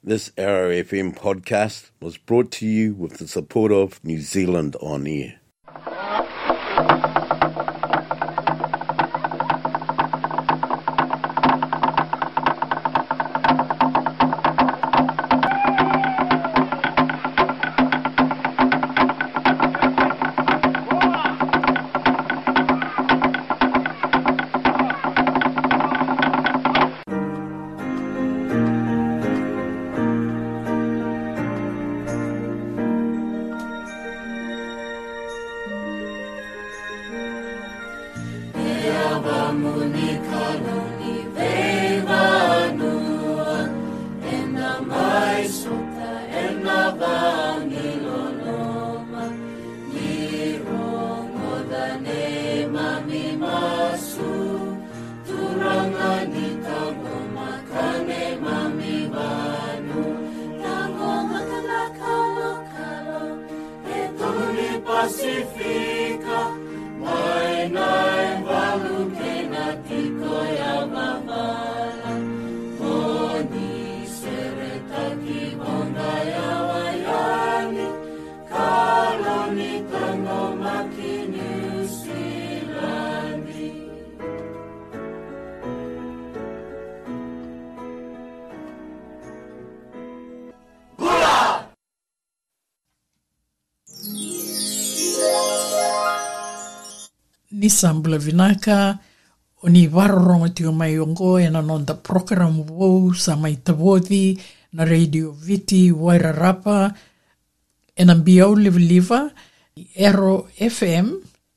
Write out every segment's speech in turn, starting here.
This RFM podcast was brought to you with the support of New Zealand On Air. Ni Sambula Vinaka, o ni wararonga tio mai ongo e na nonda program wou sa mai tawodi na Radio Viti Wairarapa e na biau liva Ero FM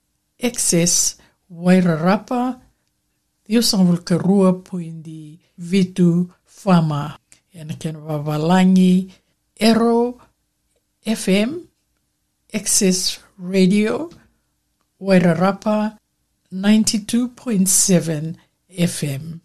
Access Wairarapa Dio Sambul Karua puindi Vitu Fama e na kena wawalangi Ero FM Access Radio Wairarapa 92.7 FM.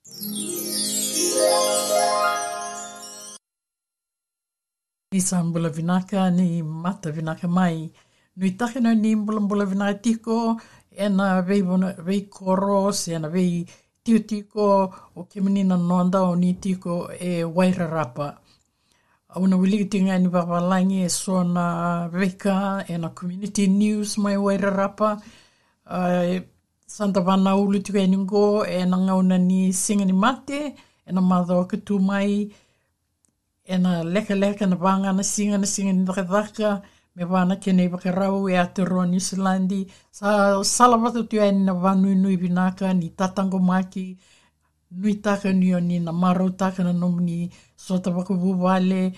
Ni Sambula Vinaka ni Mata Vinaka mai. Nui takena ni mbula vinaka tiko e na vei koros e na vei tiko o ke menina nonda o ni tiko e Wairarapa. Auna wilitinga ni wawalangi e sona veka e na community news mai Wairarapa. Santa Vana ulu tiko e ningo e na ngauna ni singa ni mate e na madho katu mai e na leka na vanga na singa ni dhaka me vana kene wakarau e Aotearoa New Zealandi sa salavatu tio e na vanui vinaka ni tatango maki nui taka ni o ni na marau taka na nomni sota wakavuwale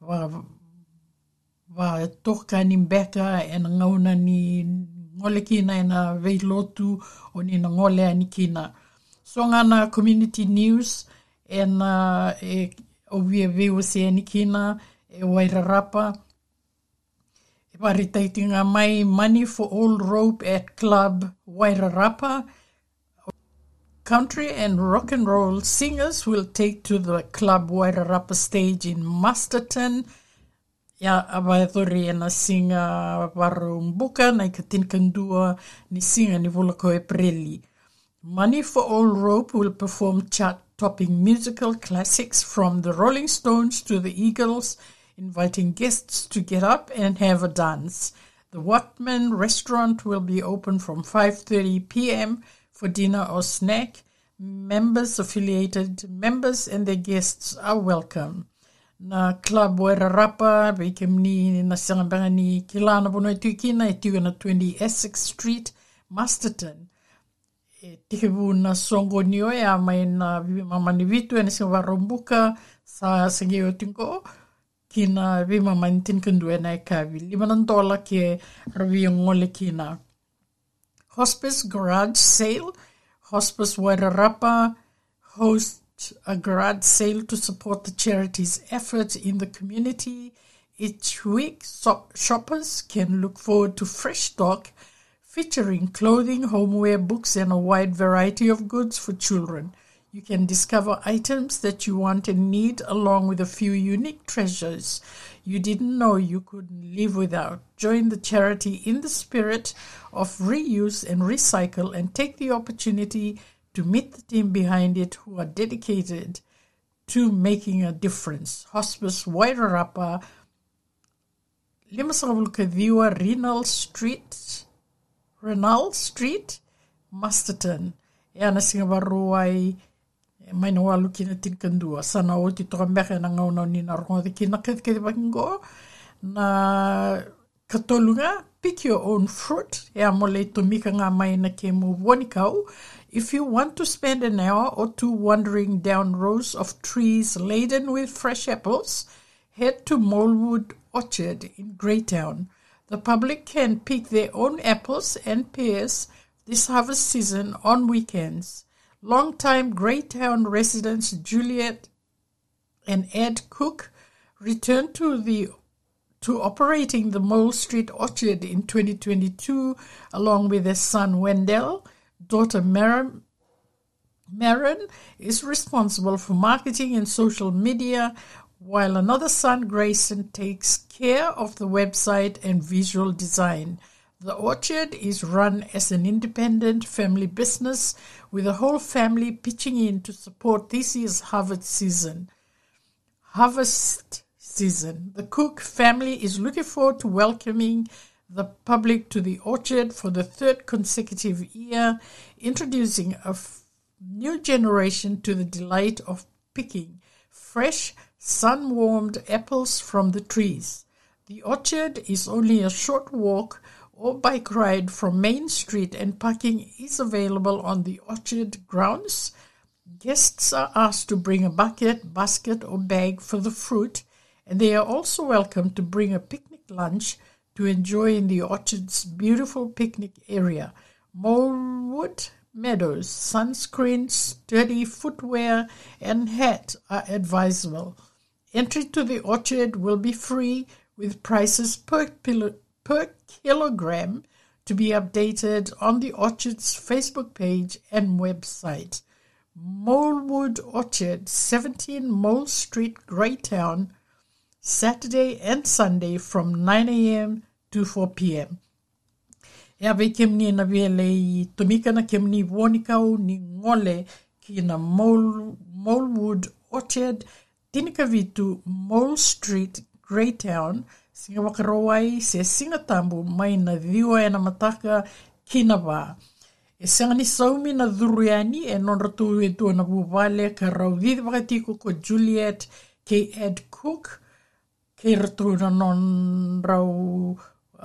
wa toka ni mbeka e na ngauna ni ngole kina e na veilotu o ni na ngole ani kina. So ngana community news e na o via veo se ani kina e Wairarapa. E paritaitinga mai Money for All Rope at Club Wairarapa. Country and rock and roll singers will take to the Club Wairarapa stage in Masterton. Ya abaethori e na singa waru mbuka na ikatinkantua ni singa ni voloko e preli. Money for All Rope will perform chart-topping musical classics from the Rolling Stones to the Eagles, inviting guests to get up and have a dance. The Watman restaurant will be open from 5:30 p.m. for dinner or snack. Affiliated members and their guests are welcome. Na Club Wairarapa, Vaikemni, na Sangabanga ni Kilana Bono e Tuikina, e Tiu na 20 Essex Street, Masterton. E tikivu na songo nio e a mai na mamani vitu e na singa warombuka sa sangeo tinko kina vima mantin kandu e na e kavi. $5 ke ravi ngole kina. Hospice Garage Sale. Hospice Wairarapa hosts a garage sale to support the charity's efforts in the community. Each week, shoppers can look forward to fresh stock featuring clothing, homeware, books, and a wide variety of goods for children. You can discover items that you want and need along with a few unique treasures you didn't know you could live without. Join the charity in the spirit of reuse and recycle and take the opportunity to meet the team behind it who are dedicated to making a difference. Hospice Wairarapa, 5 Renal Street, Masterton. E ana singa waruai mai na walu kina tinkandua. Sana o ti toka meke na ngauna ni na rongo de kina kete bakingo. Na katolunga, pick your own fruit. E amole to mika ngā mai na ke mu wonikau. If you want to spend an hour or two wandering down rows of trees laden with fresh apples, head to Molewood Orchard in Greytown. The public can pick their own apples and pears this harvest season on weekends. Long-time Greytown residents Juliet and Ed Cook returned to operating the Mole Street Orchard in 2022, along with their son Wendell. Daughter Marin is responsible for marketing and social media, while another son, Grayson, takes care of the website and visual design. The orchard is run as an independent family business, with the whole family pitching in to support this year's harvest season. The Cook family is looking forward to welcoming the public to the orchard for the third consecutive year, introducing a new generation to the delight of picking fresh, sun-warmed apples from the trees. The orchard is only a short walk or bike ride from Main Street, and parking is available on the orchard grounds. Guests are asked to bring a bucket, basket, or bag for the fruit, and they are also welcome to bring a picnic lunch to enjoy in the orchard's beautiful picnic area. Molewood Meadows, sunscreen, sturdy footwear, and hat are advisable. Entry to the orchard will be free, with prices per kilogram to be updated on the orchard's Facebook page and website. Molewood Orchard, 17 Mole Street, Greytown, Saturday and Sunday from 9 a.m. to 4 p.m. E awe kemni na vele I tomika na kemni wonikau ni ngole ki na Molewood Orchard, tinika vitu Mole Street, Greytown, singa wakarawai se singa tambu mai na dhiwa e na mataka kina wā. E sanga ni saumi na dhuriani e non ratu e tua na wuvale ka rau dhidi wakatiko ko Juliet ke Ed Cook, ke ratu na non rau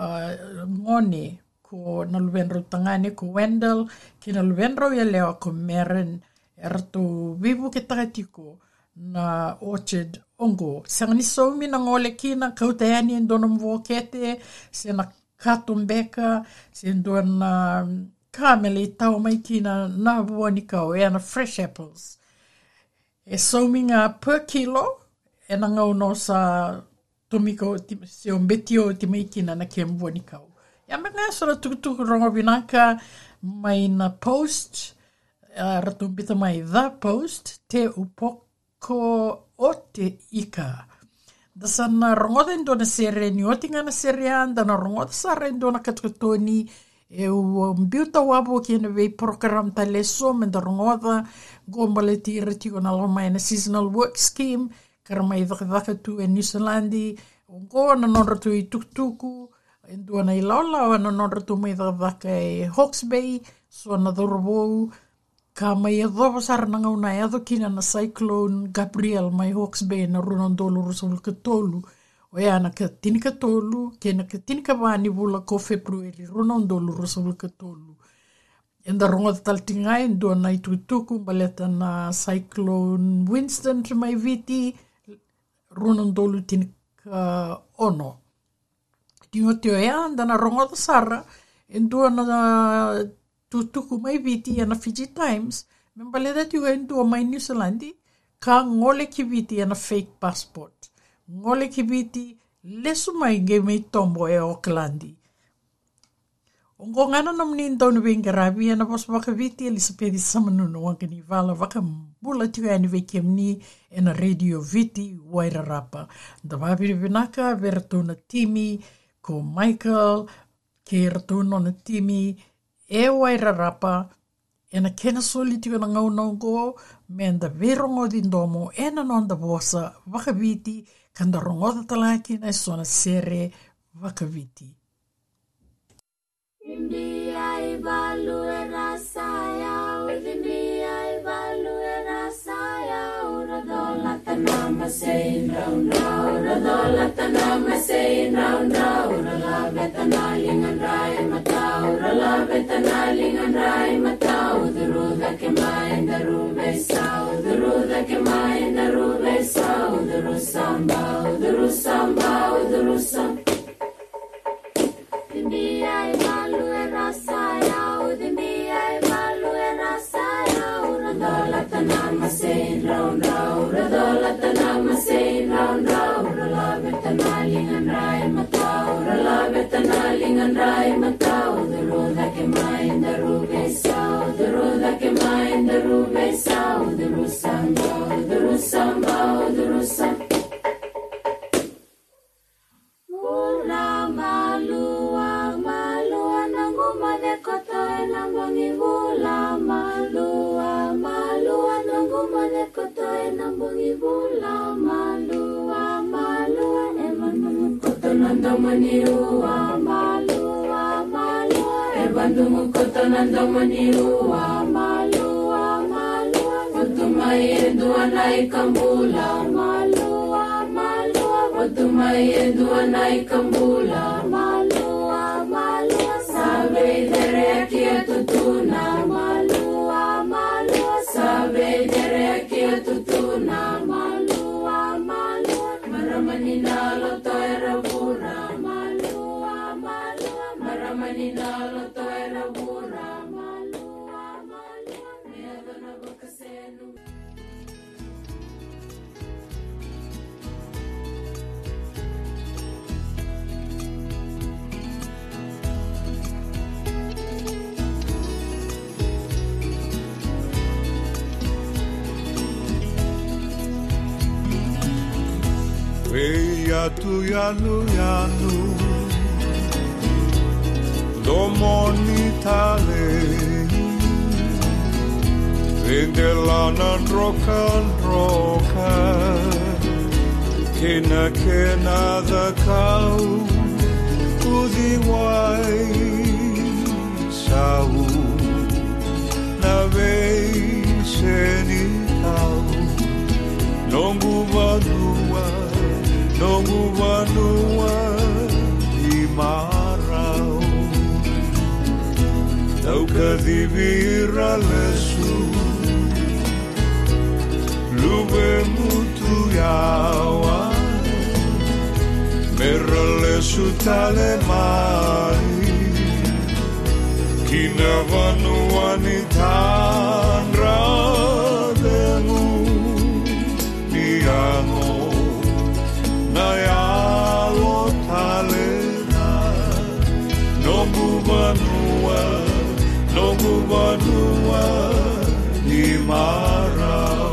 ngone ko na luwenrau tangane ko Wendell, ke na luwenrau ia leo ko Marin, e ratu vivu ke takatiko na orchard ongo. Sanga ni saumi na ngole kina kautayani en dona mwokete, se na katumbeka, se dona kamele tau mai kina na wonikau e ana fresh apples. E saumi ngā per kilo, e na ngau no sa tomiko se o mbetio ti mai kina na ke mwonikau. Ia me ngā sora tukutuku rongo vinaka mai na post, ratu mbita mai the post, te upoko o te ika. Da sana rongoda indona sere ni otinga na serean, da na rongoda sara indona katukatoni, e o mbiuta wapo ki na vei program ta leso, me da rongoda gombale ti retiko na loma na seasonal work scheme, karamai dhaka tu e New Zealandi, o go na nonratu I tuktuku, indua na ilaula, na nonratu mai dhaka e Hawke's Bay, so na dhorobou, ka mai e dhoba sara na ngauna e adho kina na cyclone Gabriel mai Hawke's Bay na runandolu rusavulka tolu. O ea na ka tinika tolu, ke na ka tinika wani vula ko February, runandolu rusavulka tolu. E nda rongo taltingai, ndua na itutuku, baleta na cyclone Winston to mai viti, runandolu tinika ono. Tingo teo ea, nda na rongo sara, ndua na tutuku mai viti ana Fiji Times, membaleda tua indua mai New Zealandi, ka ngole ki viti ana fake passport. Ngole ki viti lesu mai ge mei tombo e Aucklandi. Ongo ngana na mni ndau wenga rabi ana pos waka viti Elisabeth Samanunu wanka ni vala waka mbula tua ani weke mni ena radio viti Wairarapa. Da wapiri vinaka vera tona timi ko Michael, ke ratona na timi e Wairarapa Ena kena soli tika na ngau nongo, men da verongo di ndomo, ena non da vosa, wakaviti, kanda rongoda talaki na sona sere, wakaviti. India ibalu erasaya, India ibalu erasaya, uradola tanama sein round round, uradola tanama sein round round, urala betanalingan rai mata, urala betanalingan rai mata, uduruda kemain darube sa, uduruda kemain darube sa, udurusamba, udurusamba, udurusamba. India ibalu erasaya, India ibalu erasaya, uradola tanama sein round round, uradola tanama sein round round, urala betanalingan rai mata, urala betanalingan rai mata, uduruda kemain darube sa, uduruda kemain darube sa, udurusamba, udurusamba, udurusamba. Mandamaniua malua malua ebandungu kotonando maniua malua malua otumai eduanai kambula malua malua otumai eduanai kambula malua malua sabe dere aquí tutuna malua malua sabe dere aquí tutuna malua malua maramanina lo toera pura Maninalo to era burra malua malua miedo na boca senu. Veia tu yanu yanu domoni tale vende lana roca kena da kau udi wai sau na vei seni kau nongu vanua i marau Tau kadivira lesu Lube mutu yawa Mera lesu tale mai Kina vanua ni tanra Dengu niango Na yalo tale na Nongu vanua Nongu vanua i marau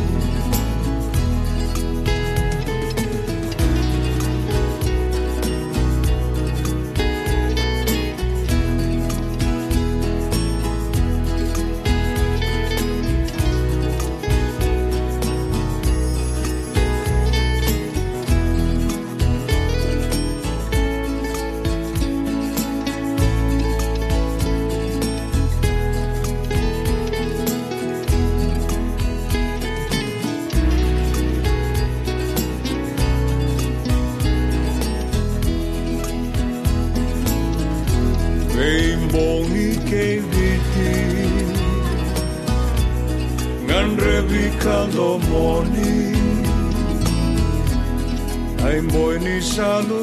Kando moni ai moi ni salu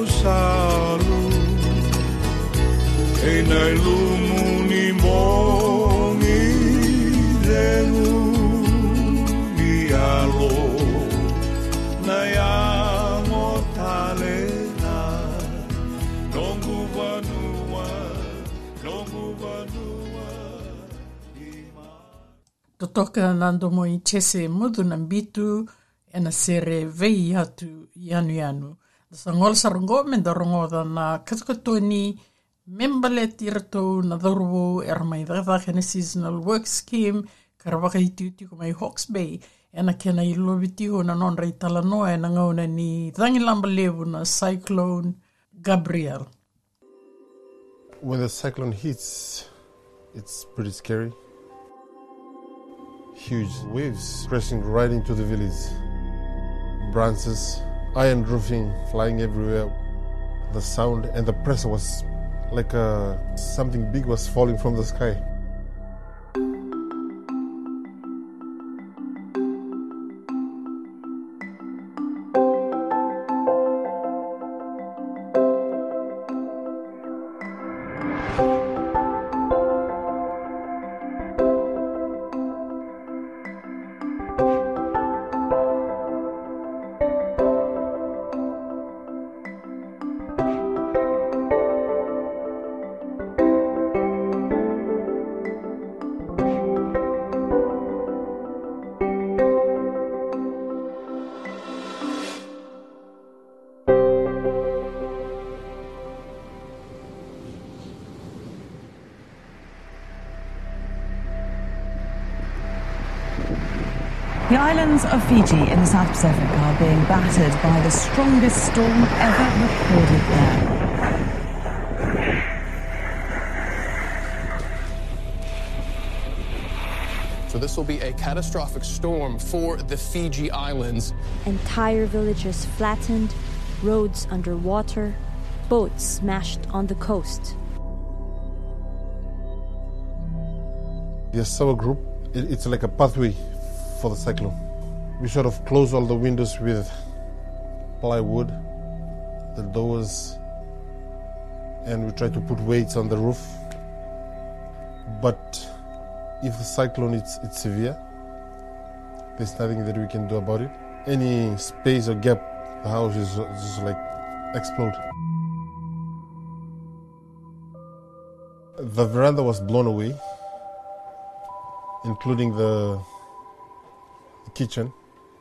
e nai lumu ni moni denu ni alo na amo talena nongu vanua Totoka nando mo I tese mudu na bitu e na sere vei atu i anu. Da sangola sarango men da rongoda na katukatoni Membale tirato na dharuo mai dhagha seasonal work scheme karawaka itiuti ko mai Hawke's Bay ena kena I loviti ho na non rei talanoa na ngauna ni dhangilamba levu na Cyclone Gabrielle. When the cyclone hits, it's pretty scary. Huge waves crashing right into the village. Branches, iron roofing flying everywhere. The sound and the pressure was like something big was falling from the sky. The islands of Fiji in the South Pacific are being battered by the strongest storm ever recorded there. So this will be a catastrophic storm for the Fiji Islands. Entire villages flattened, roads underwater, boats smashed on the coast. The Asawa group, it's like a pathway for the cyclone. We sort of close all the windows with plywood, the doors, and we try to put weights on the roof. But if the cyclone is severe, there's nothing that we can do about it. Any space or gap, the house is just like explode. The veranda was blown away, including the kitchen.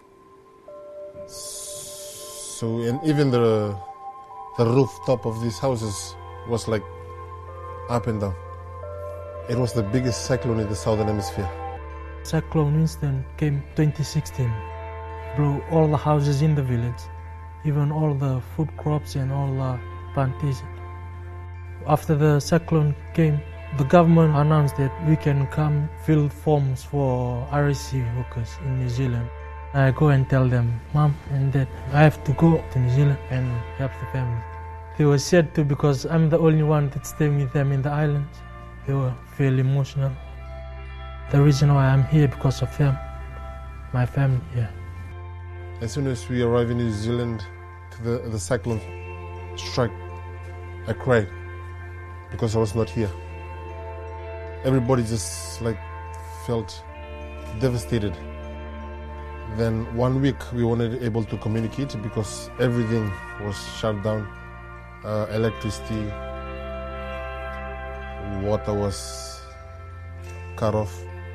So, and even the rooftop of these houses was like up and down. It was the biggest cyclone in the southern hemisphere. Cyclone Winston came 2016, blew all the houses in the village, even all the food crops and all the plantations. After the cyclone came, the government announced that we can come fill forms for RSC workers in New Zealand. I go and tell them, Mom and Dad, I have to go to New Zealand and help the family. They were sad too because I'm the only one that's staying with them in the islands. They were fairly emotional. The reason why I'm here because of them, my family here. As soon as we arrived in New Zealand, the cyclone struck, I cried because I was not here. Everybody just like felt devastated. Then 1 week we weren't able to communicate because everything was shut down. Electricity, water was cut off.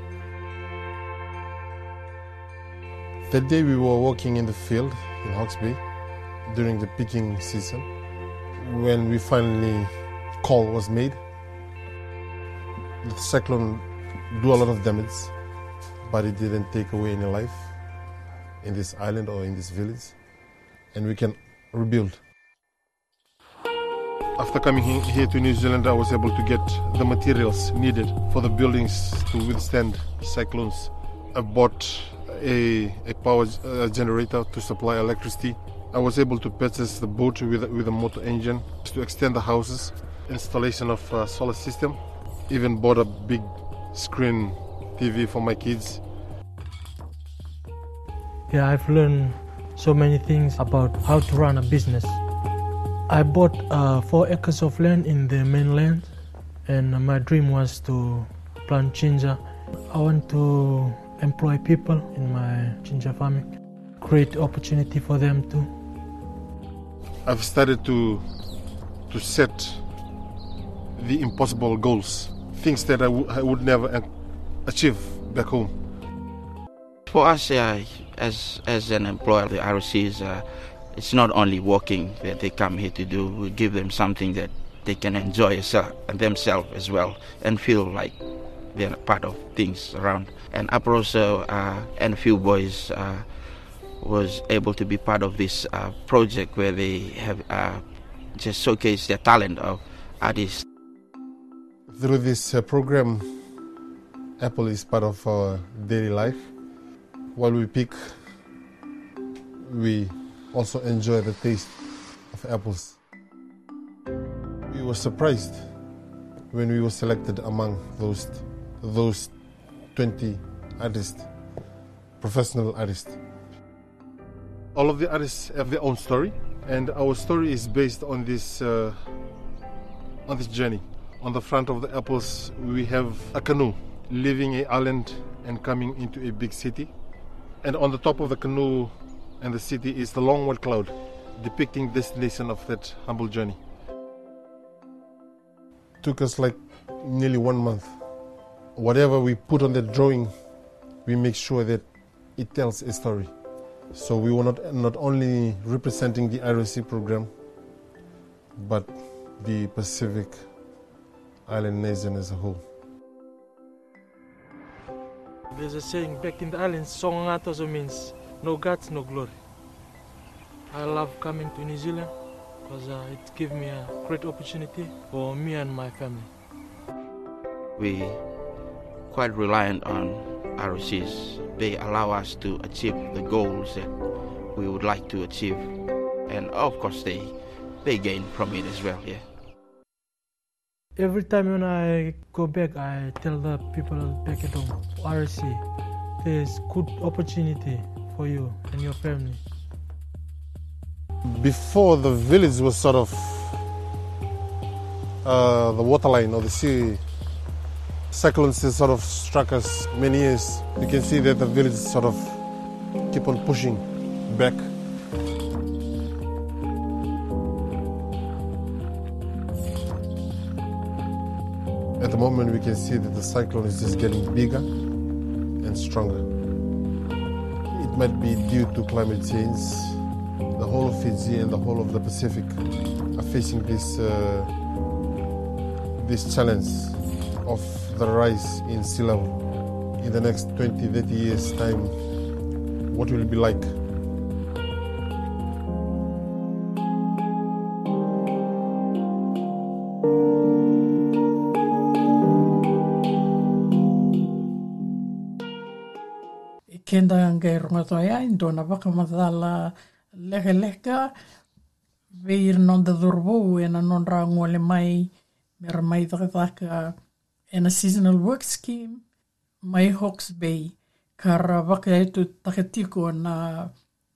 That day we were walking in the field in Hawke's Bay during the picking season. When we finally call was made, the cyclone do a lot of damage, but it didn't take away any life in this island or in this village, and we can rebuild. After coming here to New Zealand, I was able to get the materials needed for the buildings to withstand cyclones. I bought a power generator to supply electricity. I was able to purchase the boat with a motor engine to extend the houses, installation of a solar system, even bought a big screen TV for my kids. Yeah, I've learned so many things about how to run a business. I bought 4 acres of land in the mainland, and my dream was to plant ginger. I want to employ people in my ginger farming, create opportunity for them too. I've started to set the impossible goals, things that I would never achieve back home. For us, as an employer, the RSC is it's not only working that they come here to do. We give them something that they can enjoy themselves as well and feel like they're part of things around. And Aproso and a few boys was able to be part of this project where they have just showcased their talent of artists. Through this program, apple is part of our daily life. While we pick, we also enjoy the taste of apples. We were surprised when we were selected among those 20 artists, professional artists. All of the artists have their own story, and our story is based on this journey. On the front of the apples, we have a canoe leaving an island and coming into a big city. And on the top of the canoe and the city is the long white cloud, depicting the destination of that humble journey. Took us like nearly 1 month. Whatever we put on the drawing, we make sure that it tells a story. So we were not only representing the IRC program, but the Pacific Island nation as a whole. There's a saying back in the islands, Songangat also means no guts, no glory. I love coming to New Zealand because it gives me a great opportunity for me and my family. We quite reliant on ROCs. They allow us to achieve the goals that we would like to achieve, and of course they gain from it as well. Yeah. Every time when I go back, I tell the people back at home, RC, there's good opportunity for you and your family. Before, the village was sort of the waterline or the sea. Cyclones sort of struck us many years. You can see that the village sort of keep on pushing back. At the moment, we can see that the cyclone is just getting bigger and stronger. It might be due to climate change. The whole of Fiji and the whole of the Pacific are facing this challenge of the rise in sea level. In the next 20, 30 years' time, what will it be like? Kenda ngai rongotoia indona waka madala leka veir non da durbo ena non rangole mai mera mai daka ena seasonal work scheme mai Hawke's Bay kara waka etu takatiko na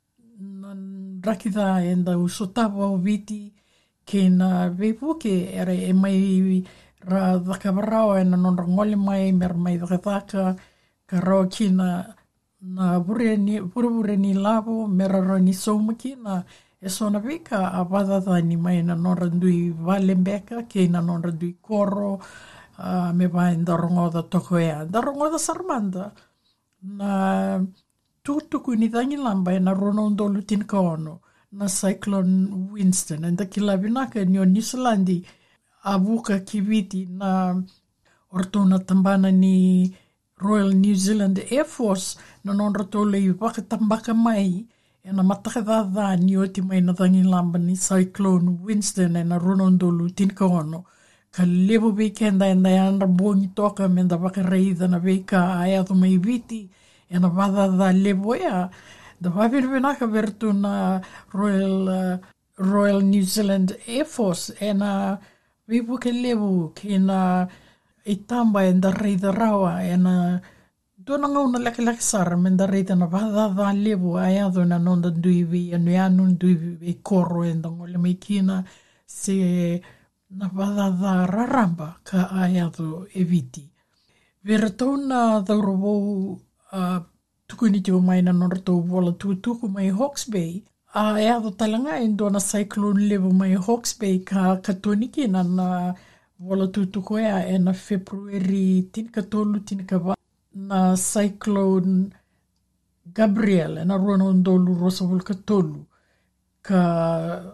rakida enda usotawa o viti ke na vepuke ere e mai ra daka varao ena non rangole mai mera mai daka karo kina na pura ni lavo mera ni soumaki na e sona vika a wadada ni mai na nonrandui Walembeka ke na nonrandui Koro me vai da rongoda tokoea da rongoda Sarmanda na tutuku ni dangi lamba na ronondo lutin kaono na Cyclone Winston and da kilavinaka ni o New Zealandi avuka kiviti na ortona tambana ni Royal New Zealand Air Force na nonra tole i wakatambaka mai e na matakadada ni oti mai na dangi lamba ni Cyclone Winston e na ronondolu tinkaono ka levo weekenda e na andra bongi toka me da wakareida na weka ai ato mai viti e na wadada levo ea da wavirvenaka vertu na Royal New Zealand Air Force e na wipuke levo ke na i tamba e da reida rawa e na dona ngauna laki sara me da reida na wadada levo ai ado na nonda duivi anu anu duivi e Koro e da ngole mai kina se na wadada raramba ka ai ado e viti. Vera tau na daurabo tukuni teo mai na nonda tau wola tutuku mai Hawke's Bay e ado talanga e dona cyclone levo mai Hawke's Bay ka katoniki na wola tutuku ea e na February tinikatolu tinikava na Cyclone Gabriel e na Ronondolu Rosawul katolu ka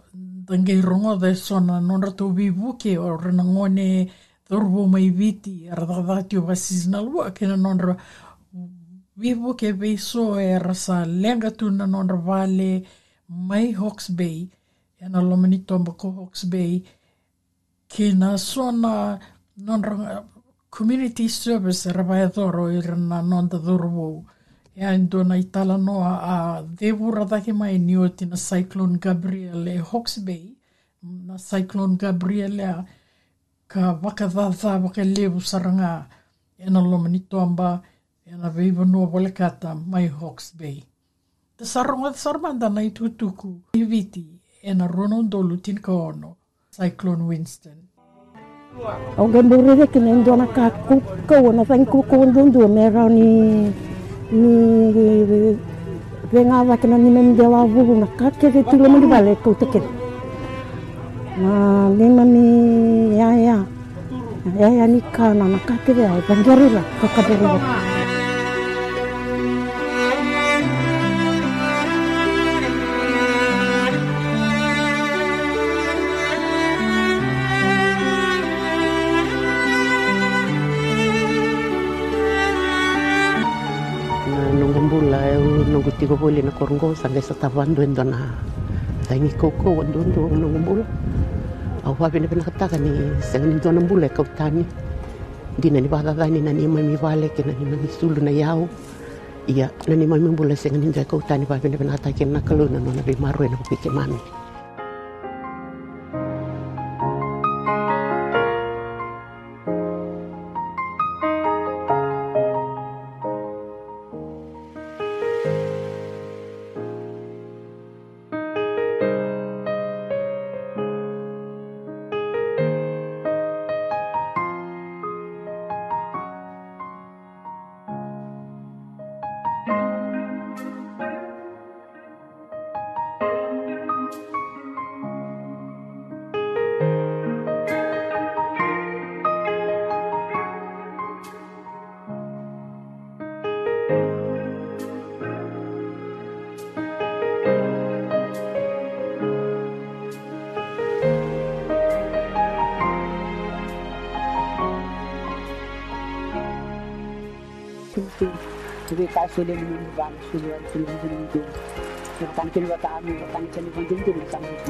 Dangai rongo de sona nonra to vivuke o rena ngone dorbo mai viti aradadati o seasonal work ina nonra vivuke beiso e rasa lenga tuna nonra vale mai Hawke's Bay ena lomani tomba ko Hawke's Bay kina sona nonra community service rabaedoro i rena nonda dorbo ia indona i tala noa a devura dake mai ni o tina Cyclone Gabrielle e Hawke's Bay. Na Cyclone Gabrielle ka wakadhatha wakalevu saranga ena lomani toamba ena veiva noa walekata mai Hawke's Bay. Te sarmanda na i tutuku i viti ena Ronondolu tinka ono Cyclone Winston. Au gambore ke nendona ka ko na thank ko ndondo mera ni venga va que ni mem de la vuvu na ka ke tu lo mo vale ko te ke na ni mami ya ni kana na ka ke ya bangerila ka ka de Tigo boleh na korongo sampai setahun dua na tangi koko wando nunggu au wa bina katakan ni sengen dua bulan kau tani dina ni bahasa tani nani mami vale ke nani mami sulu na yau iya nani mami bulan sengen kau tani wa bina katakan na kalau na nona bimaru na pikir mami. Jadi kalau sudah menunggang sudah menunggu, tentang kita kami tentang cini penting itu tentang itu.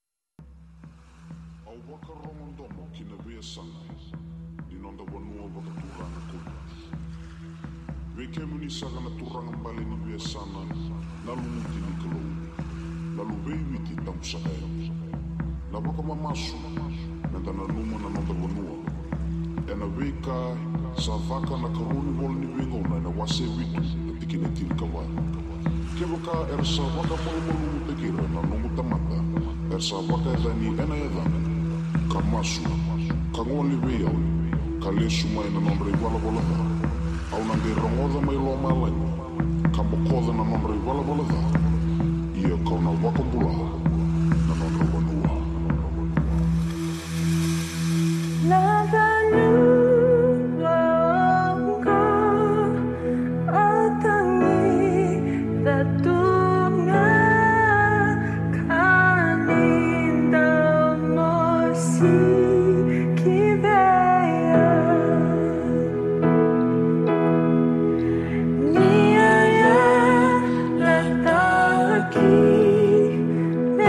Awak orang domo kina biasa di nonda wanua waka turang aku. Weke muni sagana turang balik ni biasa lalu mungkin kalau lalu bayi ti tam sahaya. Lalu waka mamasu nanti naluma nonda wanua. Ena weka savaka na karuni wol ni wingo na wase witu tikine til kawa. Kebaka ersa waka mulu tekira na nungu tamata. Ersa waka edani ena edani. Kamasu, kangoli wea, kalesu mai na nombre wala wala da. Au nange rongoda mai lo malanya. Kamokoda na nombre wala wala da. Ia kau na waka bula na nombre wanua. Nia ya letaki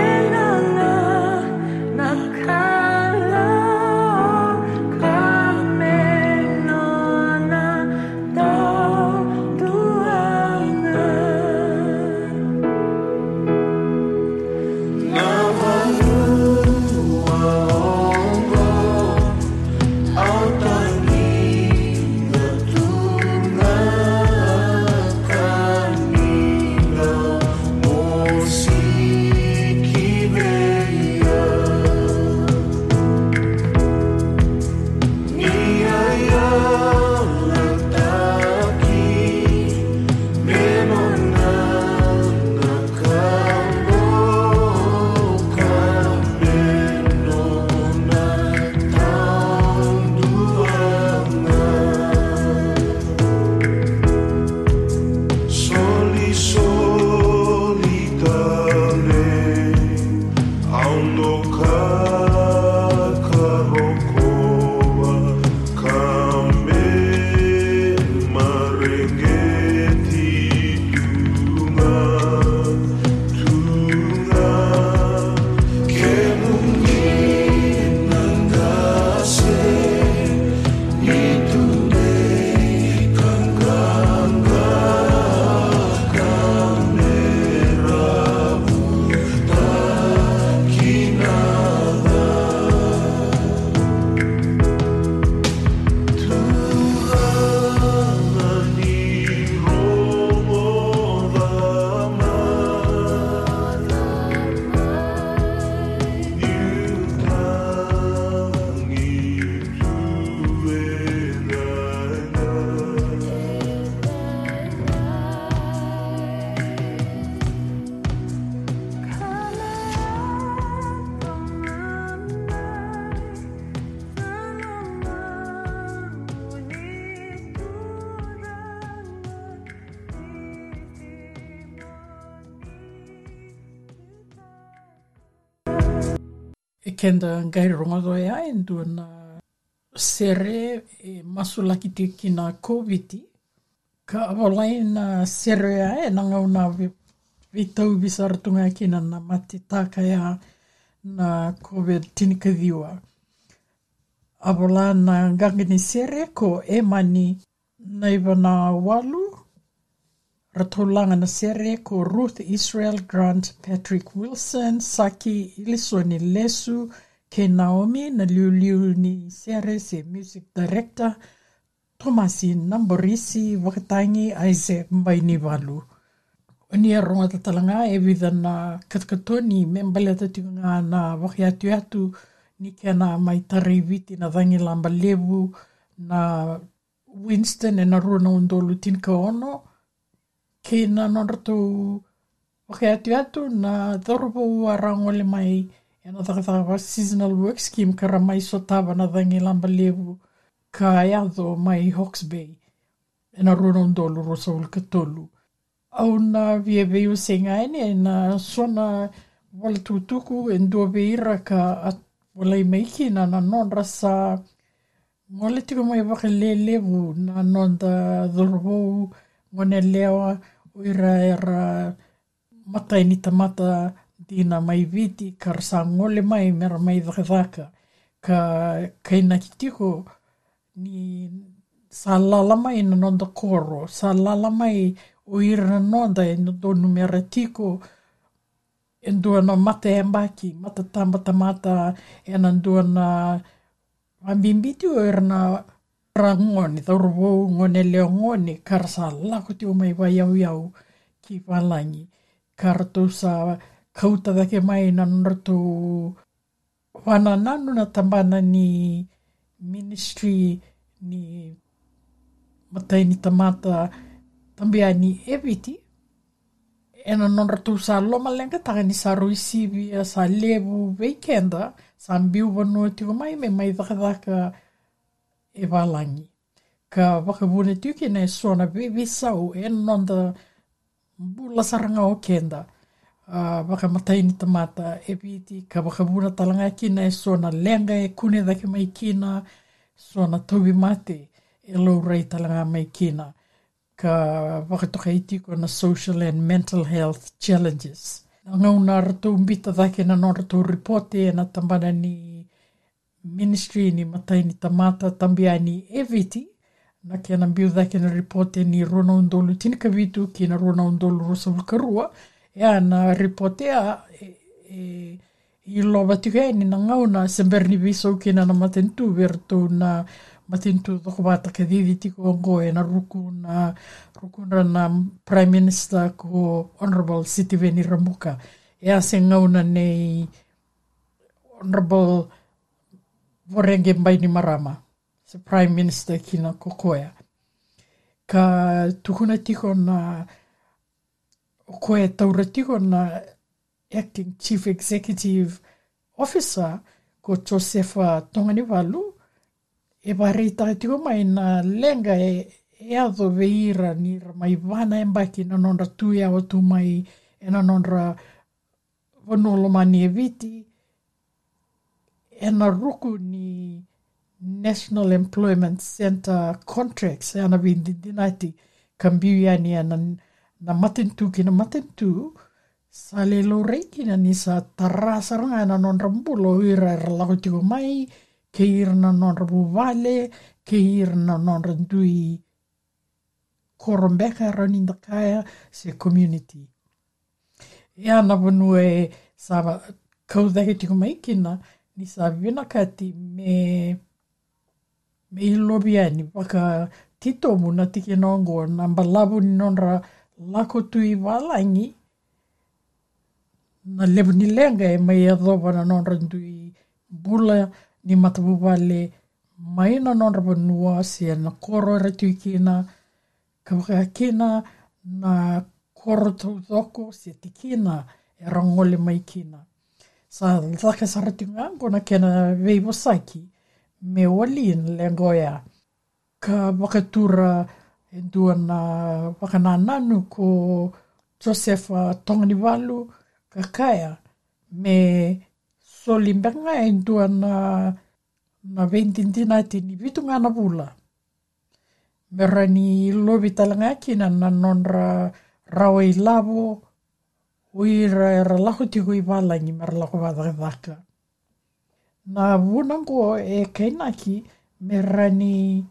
e kenda ngai ronga doe ai ndua na sere e masulaki te ki na COVID ka awalai na sere ai na ngau na vitau visaratunga ki na mate taka ia na COVID tinikadhiwa. Awala na ngangini sere ko e mani naiva na walu ratolanga na sere ko Ruth Israel Grant, Patrick Wilson, Saki Ilisoni Lesu, ke Naomi na liuliu ni sere se music director, Tomasi Namborisi, Wakatangi Isaac Mbaini Walu. Oni a ronga tatalanga e witha na katkatoni membale tatunga na wakiatu atu ni kia na maitari viti na Vangi Lamba Levu na Winston e na runa undolu tinka ono. Ke na nonrato wakiatu atu na dhoropo arangole mai e na thakataka seasonal work scheme kara mai sotawa na Vangi Lamba Levu ka eadho mai Hawke's Bay e na runa undolu rosa ulkatolu. Au na via veo senga ene na sona wala tutuku e ndua veira ka at walai maiki na nonra sa ngole tiko mai waka levu na nonda dhorvou ngone lewa uira era mata ni tamata dina mai viti karsa ngole mai mera mai dhaka ka kaina kitiko ni sa lala mai na nonda koro sa lala mai o ira nonda e no numera tiko e ndua na mata e mbaki, mata tamata e na ndua na ambimbiti o ira na rangoni, tauruvou ngone leo ngone, karasa lako te o mai wa iau ki walangi. Karato sa kauta dake mai na nrato wana nanu na tambana ni ministry ni matai ni tamata tambia ni eviti e na nonratu sa loma lenga taka ni sa roisivi sa levu weekenda sa mbiu wano tiko mai me mai dhaka e walangi. Ka wakavune tuki na e sona bebi sau e nonda mbula saranga o kenda waka matai ni tamata eviti ka wakavuna talanga kina e sona lenga e kune dhake mai kina sona tobi mate e lo rei talanga mai kina. Ka wakatoka itiko na social and mental health challenges. Ngau na rato umbita dhake na non rato reporte na tambana ni ministry ni matai ni tamata tambia ni eviti na kia na mbiu dhake na reporte ni rona undolu tinika vitu ki na rona undolu rosa vulkarua ea na reporte a i loba tika ni na ngau na semberni visau ki na matentu verto na matintu toko bata ka didi tiko ongo e na rukuna na Prime Minister ko Honorable Sitiveni Ramuka. Ea se ngauna nei Honorable Vorenge Mbaini Marama, se Prime Minister kina Kokoea. Ka tukuna tiko na koe taura tiko na Acting Chief Executive Officer ko Josefa Tonganiwalu, e warei tiko mai na lenga e adho veira ni mai wana e mbaki na nonra tuia o tu mai e na nonra vanolo mani e viti e na ruku ni National Employment Center contracts e ana vindi dinati kambiu yani na matentu ki na matentu sa le lo reiki na ni sa tarasaranga na nonra mbulo ira lako tiko mai ke ira na nonra buvale, ke ira na nonra ndui korombeka rani ndakaya se community. Ea na vanu e sa kaudake tiko maikina ni sa vinakati me ilobiani waka tito muna tiki nongo na mbalabu ni nonra lako tui walangi na lebu ni lenga e mai adhoba na nonra ndui bula ni matavuvale mai na nonra vanua se na koro ratuikina ka wakakina na koro taudoko se tikina e rangole mai kina. Sa dhaka saratunga kona kena veivosaki me walin lengoia ka wakatura e dua na wakanananu ko Josefa Tonganiwalu ka kaya me solimbenga en tua na ventintina tini vitu ngana pula. Merani lobi talanga kina na nonra rawa I lavo uira laku tiku I valangi mera laku vadaka. Na vunango kainaki merani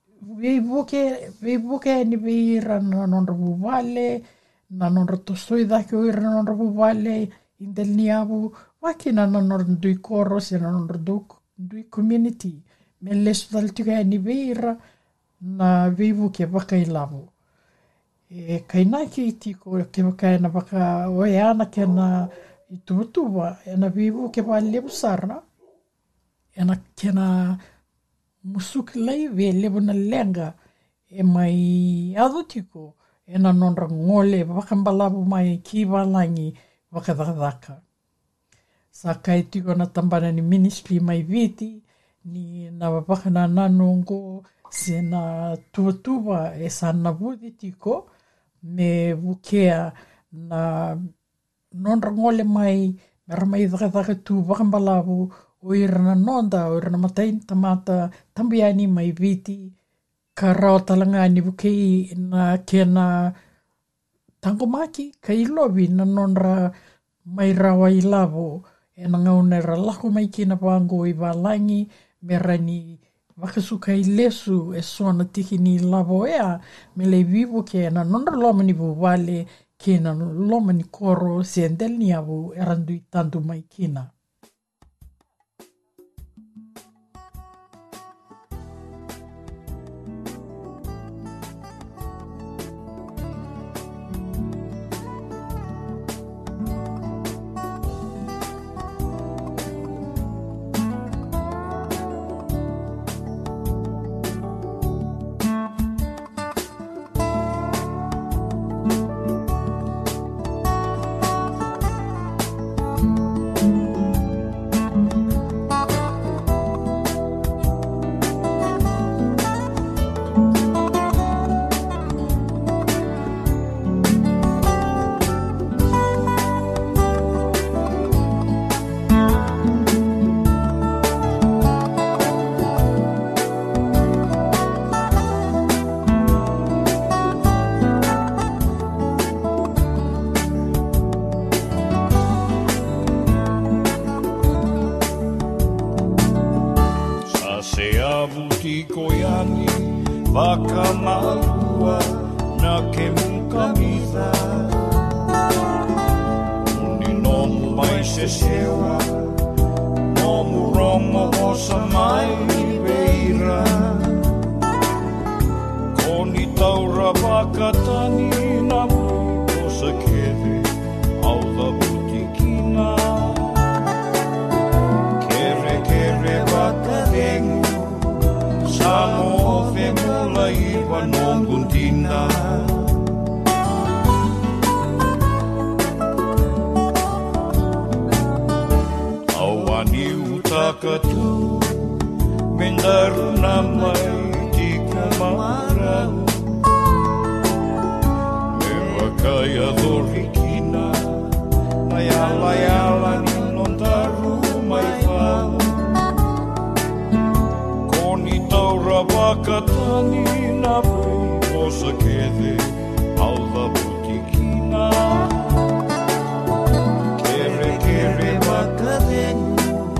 veivuke ni veira na nonra vuvale na nonra tosoidaki uira na nonra vuvale indelniavu wakina na nonra ndui koros na nonra ndui community me lesu talituka ni veira na veivuke waka I lavo. Kainaki tiko ke waka na waka oeana ke na itutuwa na veivuke wa lebusara ena kena musuki lai ve levo na lenga mai adutiko ena nonra ngole wakambalabu mai kiwalangi wakadadaka. Sa kai tiko na tambana ni ministry mai viti ni na wapaka na nanongo se na tuwa sana vudi tiko me vukea na nonra ngole mai mera mai wakadaka tu wakambalabu oira na nonda, oira na matain tamata tambiani mai viti ka rao talanga ni vukei na kena tangomaki ka ilovi na nonra mai rawa I lavo e na ngaunera laku mai kina pango I valangi mera ni wakasuka I lesu e sona tiki ni lavo ea me le vivu ke na nonra loma ni vuvale ke na loma ni koro se endel ni avu e randu I tandu mai kina. Wakamalua na ke mukamisa Ni nomu mai se sewa Nomu rongo osa mai veira Koni taura wakatani na osa kere Aula butikina Kere kere wakarengu Samo fe mula iwa nonguntina Awani utakatu Mendaru namai tiku marau Mewakaya dorikina Layala yala ninondaru mai vau Wakatani na pui osa kede Aula butikina Kere kere wakarengu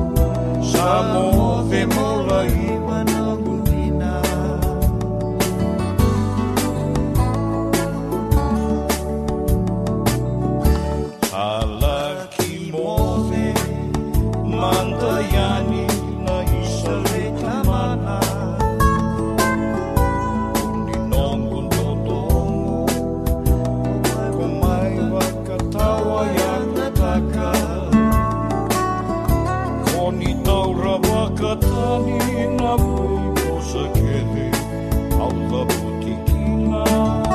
Samo ve mola iwa nonguntina Alaki move Mandayani na isale tamana Wakatani na pui osa kere Aula butikina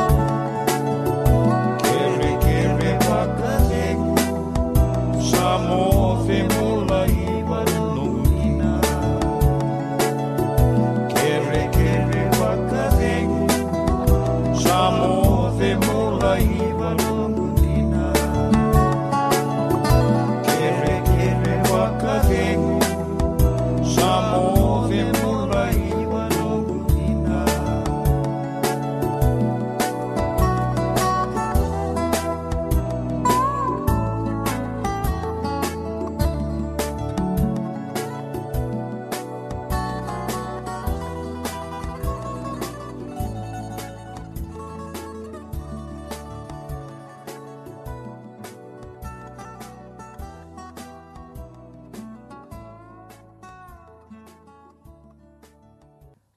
Kere kere wakarengu Samo fe mola iwa nonguntina Kere kere wakarengu Samo fe mola iwa nonguntina Kere kere wakarengu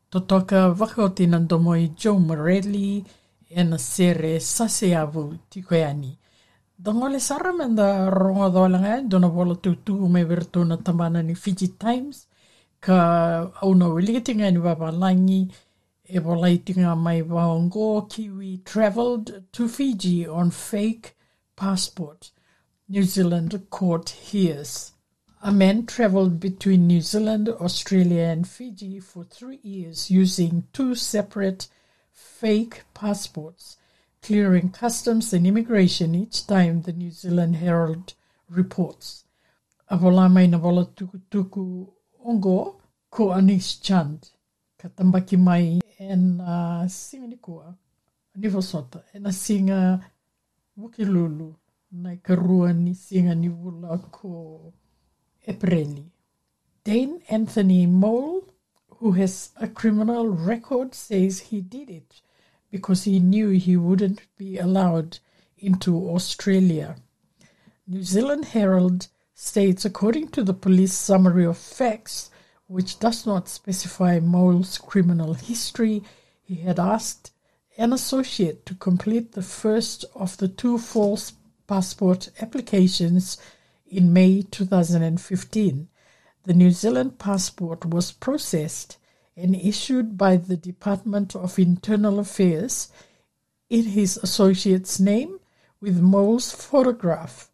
Totoka wakauti nandomo I Joe Morelli e na sere sase avu tikoeani. Dongole sara menda rongo dholanga dona wala tutu me verto na tamana ni Fiji Times ka auna wiligatinga ni wawalangi e walaitinga mai waongo Kiwi travelled to Fiji on fake passport. New Zealand court hears. A man travelled between New Zealand, Australia and Fiji for 3 years using 2 separate fake passports, clearing customs and immigration each time, the New Zealand Herald reports. Avolama ina wala tuku ongo ko Anish Chand. Katambaki mai en singa ni kua. Nivosota. En singa wukilulu. Nai karua ni singa ni wula ko Epreli. Dane Anthony Mole, who has a criminal record, says he did it because he knew he wouldn't be allowed into Australia. New Zealand Herald states, according to the police summary of facts, which does not specify Mole's criminal history, he had asked an associate to complete the first of the 2 false passport applications in May 2015. The New Zealand passport was processed and issued by the Department of Internal Affairs in his associate's name with Mole's photograph.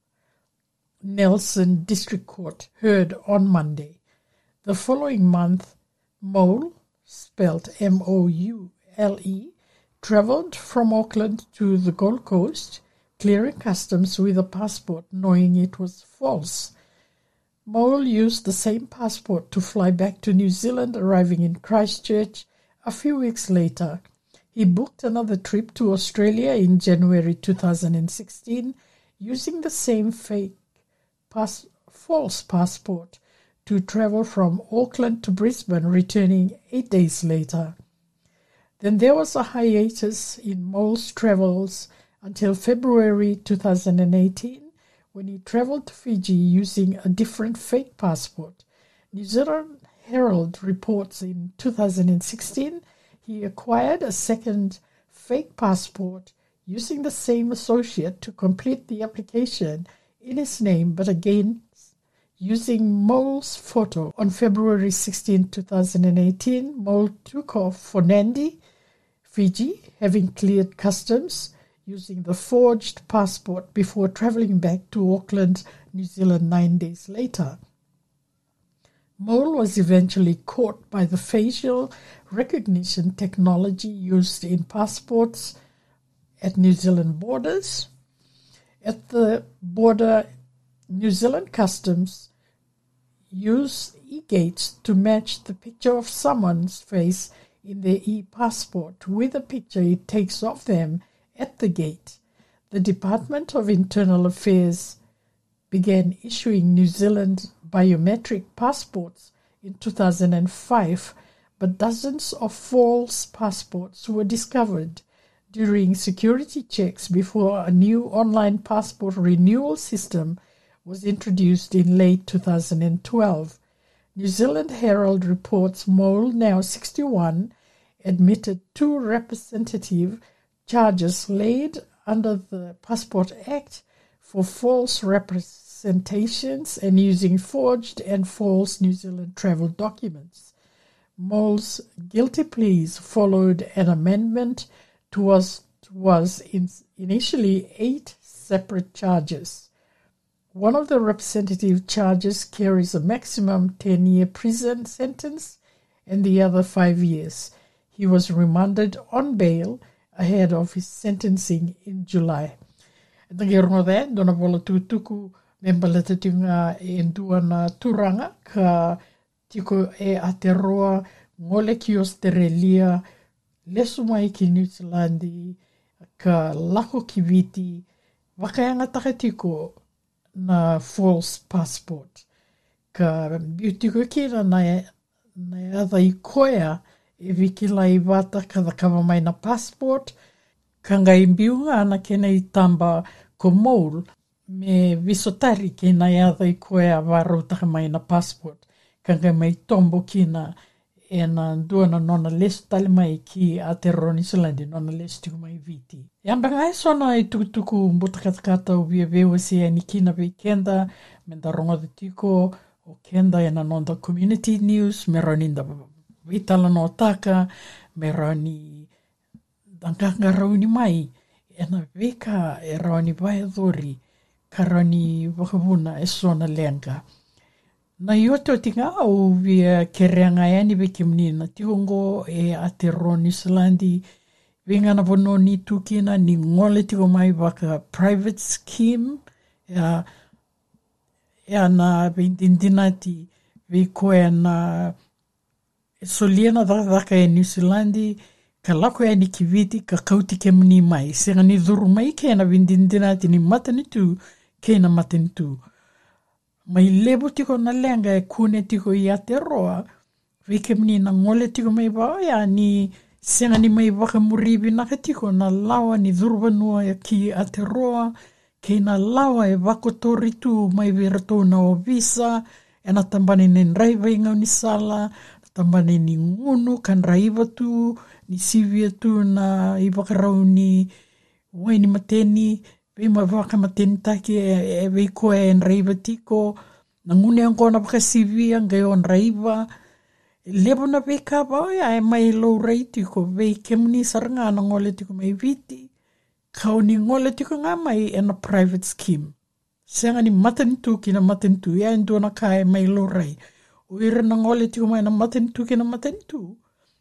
Nelson District Court heard on Monday. The following month, Mole, spelled M-O-U-L-E, travelled from Auckland to the Gold Coast, clearing customs with a passport knowing it was false. Mole used the same passport to fly back to New Zealand, arriving in Christchurch a few weeks later. He booked another trip to Australia in January 2016 using the same fake false passport to travel from Auckland to Brisbane, returning 8 days later. Then there was a hiatus in Mole's travels until February 2018, when he travelled to Fiji using a different fake passport. New Zealand Herald reports in 2016 he acquired a second fake passport using the same associate to complete the application in his name, but again using Mole's photo. On February 16, 2018, Mole took off for Nadi, Fiji, having cleared customs using the forged passport before travelling back to Auckland, New Zealand 9 days later. Mole was eventually caught by the facial recognition technology used in passports at New Zealand borders. At the border, New Zealand Customs use e-gates to match the picture of someone's face in their e-passport with a picture it takes of them at the gate. The Department of Internal Affairs began issuing New Zealand biometric passports in 2005, but dozens of false passports were discovered during security checks before a new online passport renewal system was introduced in late 2012. New Zealand Herald reports Mole, now 61, admitted 2 representative charges laid under the Passport Act for false representations and using forged and false New Zealand travel documents. Mole's guilty pleas followed an amendment to was initially 8 separate charges. One of the representative charges carries a maximum 10-year prison sentence and the other 5 years. He was remanded on bail ahead of his sentencing in July. Nagirungo de dona vola tutuku membalata tinga e ndua na turanga ka tiko e Aotearoa ngole ki Australia lesu mai ki New Zealand ka lako ki viti wakayanga takatiko na false passport ka biutiko kira na ada I koea e wikila I wata ka mai na passport ka ngai biunga ana kena I tamba ko Mole me visotari kena ada I koea waro taka mai na passport ka ngai mai tombo kina e na dua na nona lesu tali mai ki Aotearoa New Zealand nona lesu tiku mai viti. E amba ngai sona i tukutuku mbuta katakata o via vewa si e ni kina vei kenda me da ronga de tiko o kenda e na nonda community news me roni da vitala no taka me roni danganga rauni mai e na veka e roni vai adori ka roni wakavuna e sona lenga. Na iote o tinga au via kereanga e ani veki mnina tihongo e Aotearoa New Zealand vinga na vono ni tukina ni ngole tiko mai waka private scheme e na vindindinati vikoe na soliena dhaka e New Zealand ka lako e ni kiviti ka kauti ke mni mai senga ni dhuru mai ke na vindindinati ni matani tu ke na matani tu mai lebo tiko na lenga e kune tiko i Aotearoa vike mni na ngole tiko mai ya ni senga ni mai waka muribi naka tiko na lawa ni dhuru vanua ya ki Aotearoa ke na lawa e wakotori tu mai virato na o visa e na tambane nen raiva inga ni sala tambane ni ngunu kan raiva tu ni sivia tu na i wakarau ni waini mateni vei ma waka mateni taki e vei koe en raiva tiko na ngune angona waka sivia ngai on raiva lebo na vei ka bao ya e mai low rei tiko vei kemni saranga na ngole tiko mai viti kau ni ngole tiko ngā mai e na private scheme senga ni matani tu ki na matani tu ya endo na ka e mai low rei o ira na ngole tiko mai na matani tu ki na matani tu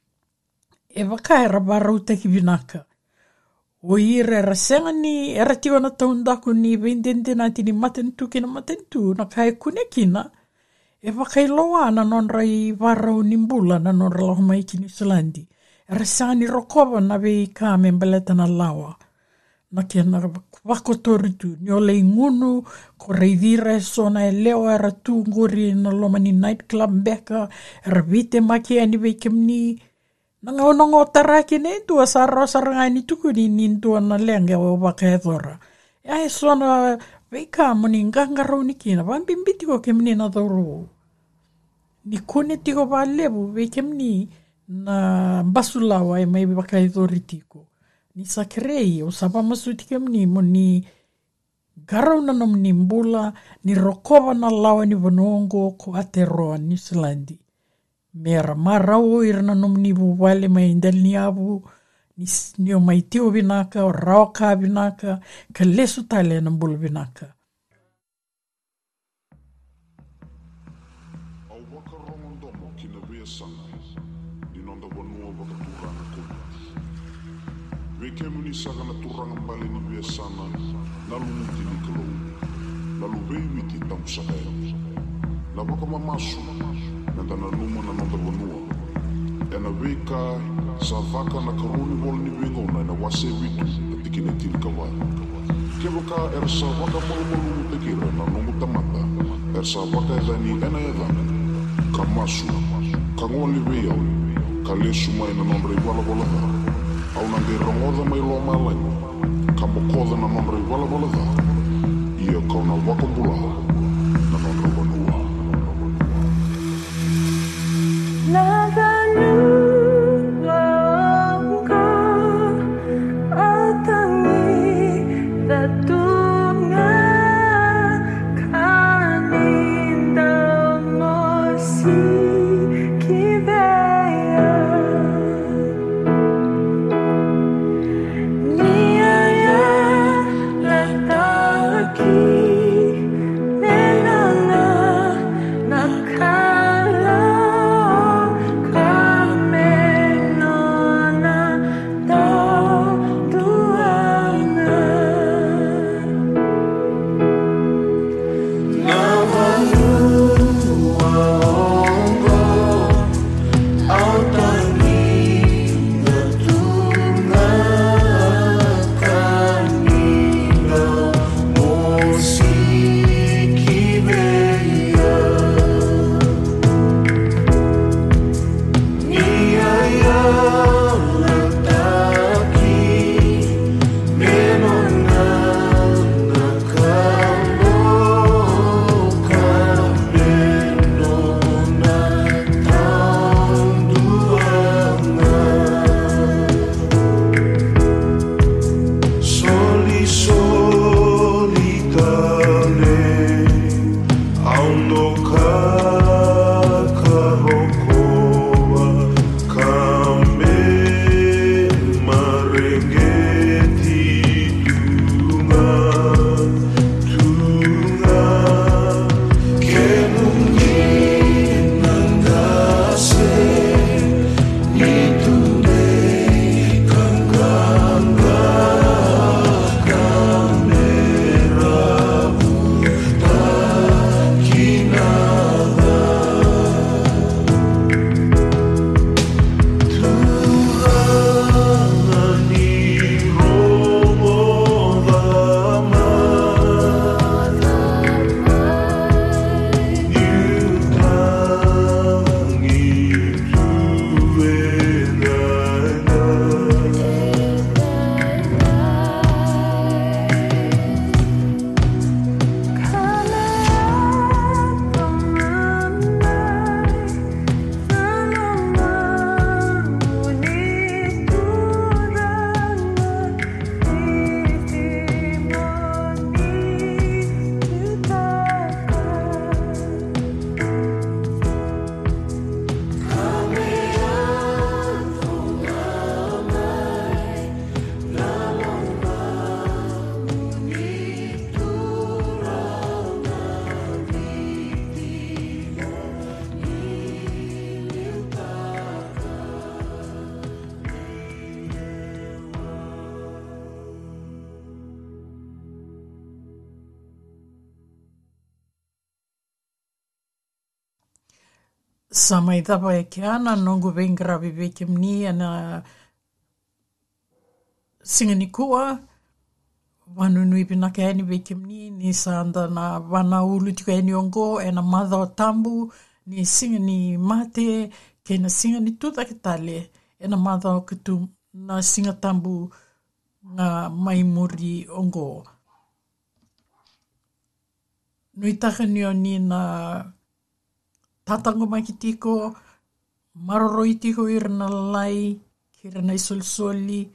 e waka e rabarau teki vinaka. O ira era senga ni era tiko na taundaku ni vindindinati ni matentu ki na matentu na kai kune kina e waka i loa na non rai varau ni mbula na non rala homai ki New Zealand. Era senga ni rokova na vei ka membeleta na lawa. Na kia na wakotori tu ni ole ngunu ko reidira e sona e leo era tu nguri na loma ni nightclub mbeka era vite maki ani vei kemni nango taraki ne tua saranga ni tuku ni tua na lenga o waka e dhora. Ia e sona veika moni ngangaro ni kina, wambimbiti ko kemni na dhoro. Ni kone tiko wa lebu vei kemni na basulawa e mai waka e dhori tiko. Ni sakerei o sapa masu kemni moni garau na nom ni mbula ni rokova na lawa ni vanongo ko Aotearoa New Zealand. Mera marau irana nom ni wale mai indel ni abu ni o mai tio vinaka o rawaka vinaka ka lesu tale na mbulu vinaka. Au waka rongondomo ki na vea sanga ni nonda wanua waka turanga kona. Vekemu ni saka na turanga mbale ni vea sana na lumuti ni kalou. Na luvei witi tamu sakaya. Na waka mamasu nanda na numa na nonda wanua. E na veka sa vaka na karuni wala ni vengona na wase vitu na tikine tili kawai. Ke waka er sa waka malu te kira na nungu tamata. Er sa waka e dhani ena e dhani. Ka masu, ka ngoli veo, ka lesu mai na nondrei wala dha. Au nange rongoda mai loa malainga. Ka mokoda na nondrei wala dha. Ia kau na waka mbula na nondrei wanua. Samai dava e ke ana nongu vengra viveke mni ana singani kua wanunui pinaka eni veke mni ni sanda na wana ulu tika eni ongo e na madha o tambu ni singani mate ke na singani tuta ke tale e na madha o kutu na singa tambu nga maimuri ongo. Nui taka nio ni na tatango mai ki tiko, maroroi tiko i rana lai, ki rana i solisoli,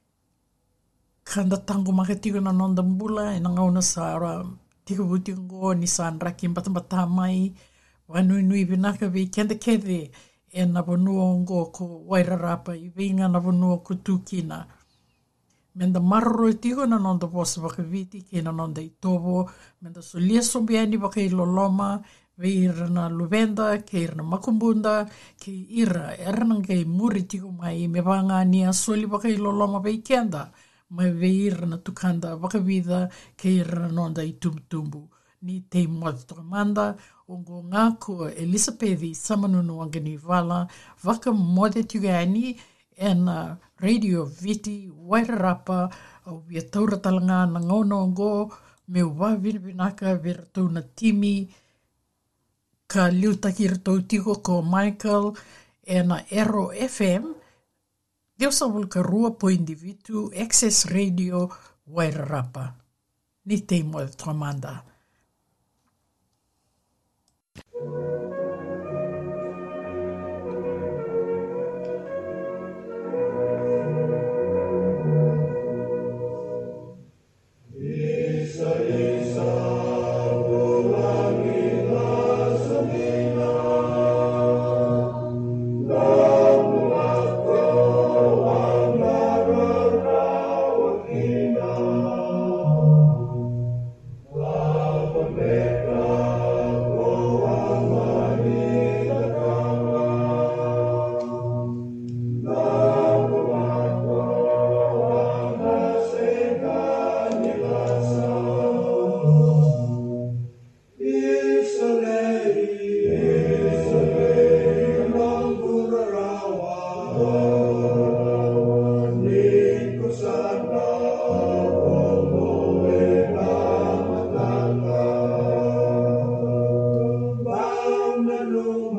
kanda tango mai ki tiko na nonda mbula, e na ngauna sa tiko vutingo ni sa anraki mbatambata mai, wanui nui vinaka vi kende kede, e na vanua ongo ko Wairarapa, i vinga na vanua ko Tukina. Menda maroroi tiko na nonda vosa wakaviti, ki na nonda i tovo, menda solia sombiani waka i loloma, ve ira na luvenda, ke ira na makumbunda, ke ira, erana kei muri tiko mai, me vanga ni a soli waka i loloma ve kenda, mai ve ira na tukanda waka vida, ke ira na nonda i tumtumbu. Ni te moa toka manda, ongo ngako Elisapethi Samanunu Wangani Vala, waka mode tugani, and Radio Viti, Wairarapa, au via tauratalanga na ngauno ongo, me wawina vinaka vera tauna timi, ka liutaki ratou tiko ko Michael e na Ero FM, Deus ka rua po individu, Access Radio, Wairarapa. Ni te moa tramanda. Bam